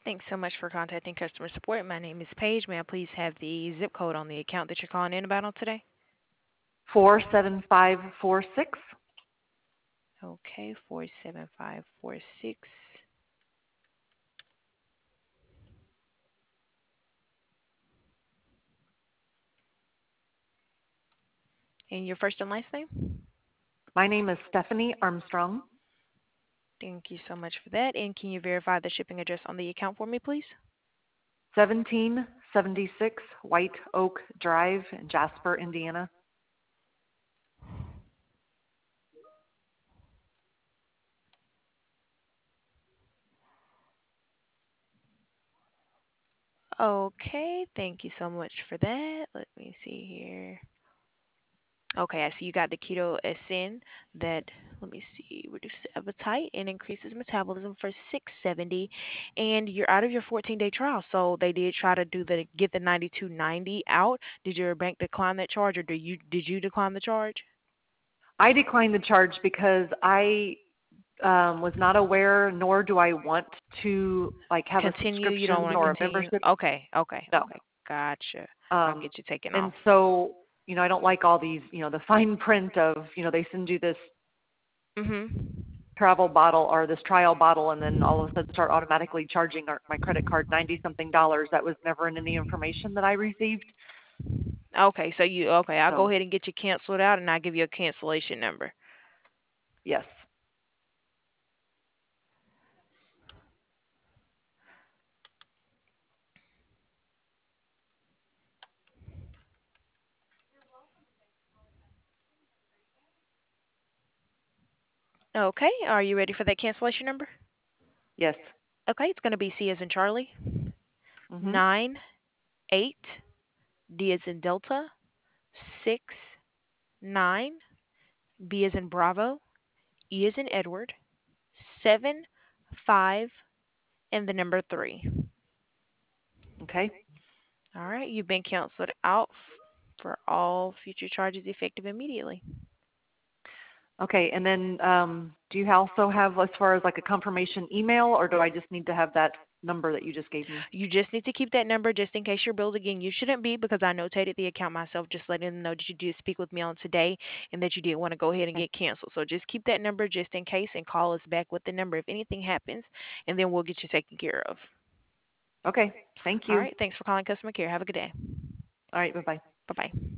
Thanks so much for contacting customer support. My name is Paige. May I please have the zip code on the account that you're calling in about on today? 47546. Okay, 47546. And your first and last name? My name is Stephanie Armstrong. Thank you so much for that. And can you verify the shipping address on the account for me, please? 1776 White Oak Drive in Jasper, Indiana. Okay, thank you so much for that. Let me see here. Okay, I see you got the Keto SN that, let me see, reduces appetite and increases metabolism for 670, and you're out of your 14-day trial. So they did try to get the 92.90 out. Did your bank decline that charge, or did you decline the charge? I declined the charge because I was not aware, nor do I want to have a Continue? You don't subscription want to or a continue? membership. Okay, okay, No. okay. Gotcha. I'll Um, get you taken and off. so, I don't like all these, the fine print of, they send you this Mhm. travel bottle or this trial bottle, and then all of a sudden start automatically charging my credit card $90-something. That was never in any information that I received. Okay, so I'll go So, ahead and get you canceled out, and I'll give you a cancellation number. yes. Okay, are you ready for that cancellation number? Yes. Okay, it's going to be C as in Charlie, Mhm. 9 8, D as in Delta, 6 9, B as in Bravo, E as in Edward, 7 5, and the number 3. Okay. All right, you've been canceled out for all future charges effective immediately. Okay. And then do you also have, as far as a confirmation email, or do I just need to have that number that you just gave me? You just need to keep that number just in case you're billed again. You shouldn't be, because I notated the account myself, just letting them know that you did speak with me on today and that you did want to go ahead and Okay. get canceled. So just keep that number just in case and call us back with the number if anything happens, and then we'll get you taken care of. Okay. Thank All you. right. Thanks for calling customer care. Have a good day. All right. Bye-bye. Bye bye.